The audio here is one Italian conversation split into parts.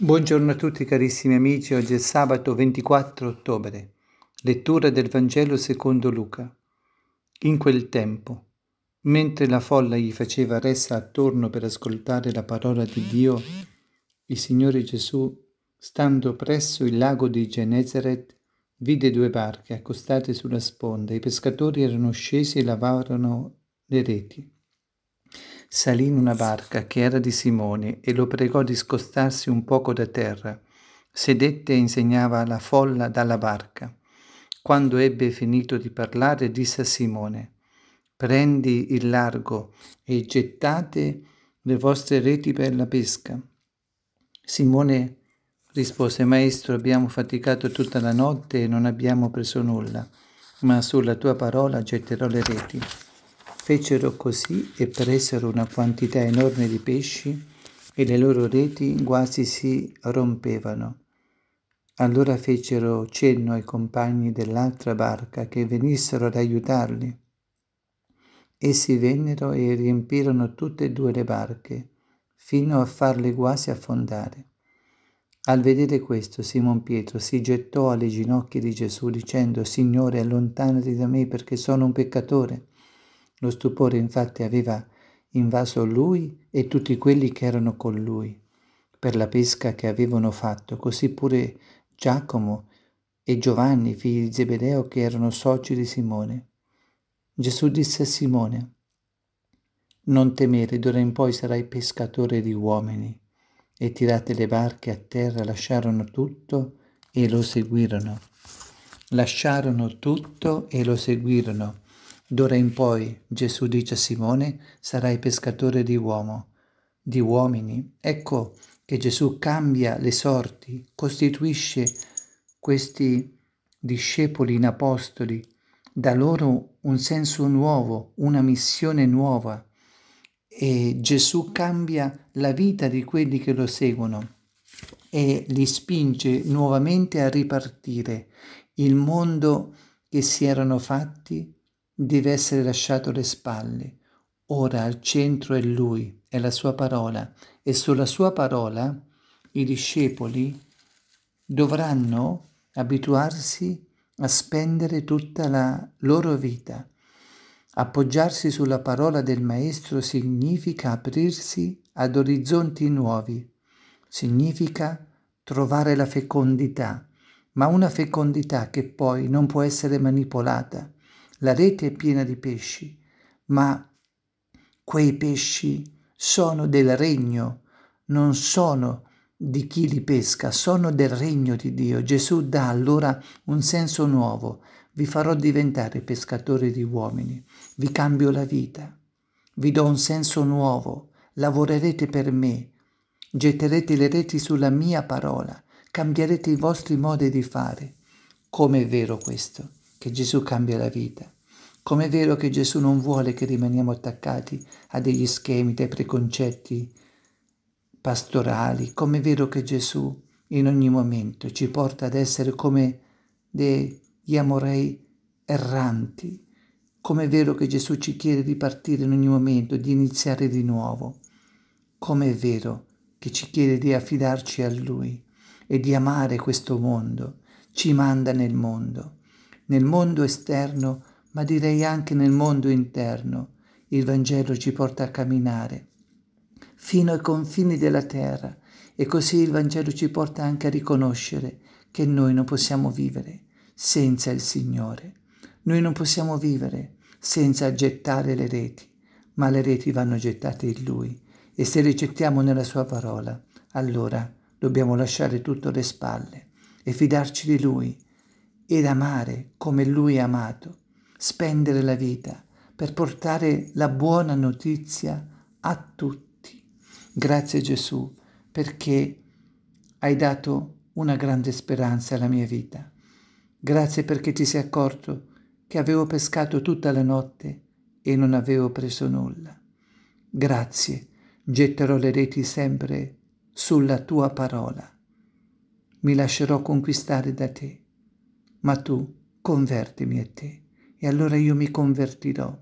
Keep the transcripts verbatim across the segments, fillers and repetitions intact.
Buongiorno a tutti carissimi amici, oggi è sabato ventiquattro ottobre, lettura del Vangelo secondo Luca. In quel tempo, mentre la folla gli faceva ressa attorno per ascoltare la parola di Dio, il Signore Gesù, stando presso il lago di Genesaret, vide due barche accostate sulla sponda. I pescatori erano scesi e lavavano le reti. Salì in una barca che era di Simone e lo pregò di scostarsi un poco da terra. Sedette e insegnava alla folla dalla barca. Quando ebbe finito di parlare, disse a Simone: «Prendi il largo e gettate le vostre reti per la pesca». Simone rispose: «Maestro, abbiamo faticato tutta la notte e non abbiamo preso nulla, ma sulla tua parola getterò le reti». Fecero così e presero una quantità enorme di pesci e le loro reti quasi si rompevano. Allora fecero cenno ai compagni dell'altra barca che venissero ad aiutarli. Essi vennero e riempirono tutte e due le barche, fino a farle quasi affondare. Al vedere questo, Simon Pietro si gettò alle ginocchia di Gesù dicendo: «Signore, allontanati da me perché sono un peccatore». Lo stupore infatti aveva invaso lui e tutti quelli che erano con lui, per la pesca che avevano fatto, così pure Giacomo e Giovanni, figli di Zebedeo, che erano soci di Simone. Gesù disse a Simone: «Non temere, d'ora in poi sarai pescatore di uomini». E tirate le barche a terra, lasciarono tutto e lo seguirono. Lasciarono tutto e lo seguirono. D'ora in poi, Gesù dice a Simone, sarai pescatore di uomo, di uomini. Ecco che Gesù cambia le sorti, costituisce questi discepoli in apostoli, dà loro un senso nuovo, una missione nuova. E Gesù cambia la vita di quelli che lo seguono e li spinge nuovamente a ripartire. Il mondo che si erano fatti deve essere lasciato alle spalle. Ora al centro è Lui, è la Sua parola, e sulla Sua parola i discepoli dovranno abituarsi a spendere tutta la loro vita. Appoggiarsi sulla parola del Maestro significa aprirsi ad orizzonti nuovi, significa trovare la fecondità, ma una fecondità che poi non può essere manipolata. La rete è piena di pesci, ma quei pesci sono del regno, non sono di chi li pesca, sono del regno di Dio. Gesù dà allora un senso nuovo. Vi farò diventare pescatori di uomini, vi cambio la vita, vi do un senso nuovo, lavorerete per me, getterete le reti sulla mia parola, cambierete i vostri modi di fare. Com'è vero questo, che Gesù cambia la vita? Com'è vero che Gesù non vuole che rimaniamo attaccati a degli schemi, dei preconcetti pastorali? Com'è vero che Gesù in ogni momento ci porta ad essere come degli amorei erranti? Com'è vero che Gesù ci chiede di partire in ogni momento, di iniziare di nuovo? Com'è vero che ci chiede di affidarci a Lui e di amare questo mondo? Ci manda nel mondo, nel mondo esterno, ma direi anche nel mondo interno. Il Vangelo ci porta a camminare fino ai confini della terra e così il Vangelo ci porta anche a riconoscere che noi non possiamo vivere senza il Signore. Noi non possiamo vivere senza gettare le reti, ma le reti vanno gettate in Lui e se le gettiamo nella Sua parola, allora dobbiamo lasciare tutto alle spalle e fidarci di Lui ed amare come Lui ha amato, spendere la vita per portare la buona notizia a tutti. Grazie Gesù perché hai dato una grande speranza alla mia vita. Grazie perché ti sei accorto che avevo pescato tutta la notte e non avevo preso nulla. Grazie, getterò le reti sempre sulla tua parola. Mi lascerò conquistare da te, ma tu convertimi a te e allora io mi convertirò.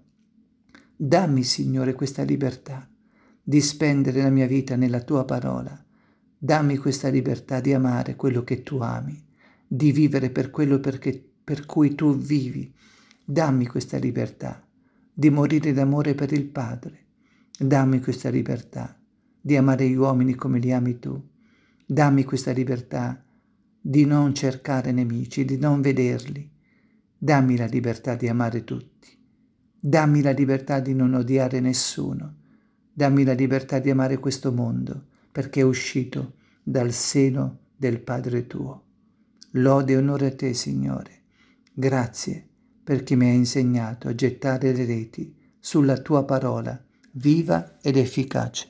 Dammi, Signore, questa libertà di spendere la mia vita nella tua parola, Dammi questa libertà di amare quello che tu ami, di vivere per quello perché, per cui tu vivi. Dammi questa libertà di morire d'amore per il Padre. Dammi questa libertà di amare gli uomini come li ami tu. Dammi questa libertà di non cercare nemici, di non vederli. Dammi la libertà di amare tutti. Dammi la libertà di non odiare nessuno. Dammi la libertà di amare questo mondo, perché è uscito dal seno del Padre tuo. Lode e onore a te, Signore. Grazie perché mi hai insegnato a gettare le reti sulla tua parola, viva ed efficace.